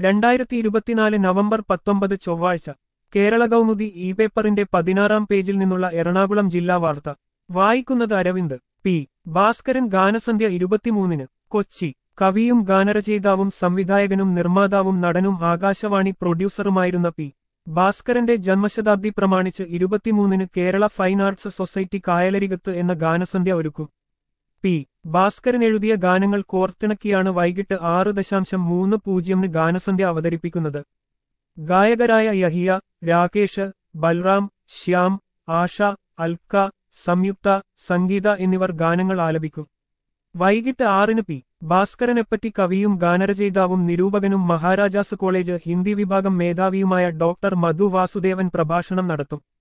2024 November 19 ചൊവ്വാഴ്ച Kerala Kaumudi E പേപ്പറിന്റെ 16-ാം പേജിൽ നിന്നുള്ള എറണാകുളം ജില്ലാ വാർത്ത വായിക്കുന്നത് അരവിന്ദ്. പി ഭാസ്കരൻ ഗാനസന്ധ്യ 23-ന് കൊച്ചി. കവിയും ഗാനരചയിതാവും സംവിധായകനും നിർമ്മാതാവും നടനും ആകാശവാണി പ്രൊഡ്യൂസറുമായിരുന്ന പി ഭാസ്കരന്റെ ജന്മശതാബ്ദി പ്രമാണിച്ച് 23-ന് കേരള ഫൈൻ ആർട്സ് സൊസൈറ്റി കായലരികത്ത് എന്ന ഗാനസന്ധ്യ ഒരുക്കും. പി ഭാസ്കരൻ എഴുതിയ ഗാനങ്ങൾ കോർത്തിണക്കിയാണ് വൈകിട്ട് 6:30-ന് ഗാനസന്ധ്യ അവതരിപ്പിക്കുന്നത്. ഗായകരായ യഹിയ, രാകേഷ്, ബൽറാം, ശ്യാം, ആഷ, അൽക്ക, സംയുക്ത, സംഗീത എന്നിവർ ഗാനങ്ങൾ ആലപിക്കും. വൈകിട്ട് 6-ന് പി ഭാസ്കരനെപ്പറ്റി കവിയും ഗാനരചയിതാവും നിരൂപകനും മഹാരാജാസ് കോളേജ് ഹിന്ദി വിഭാഗം മേധാവിയുമായ ഡോക്ടർ മധു വാസുദേവൻ പ്രഭാഷണം നടത്തും.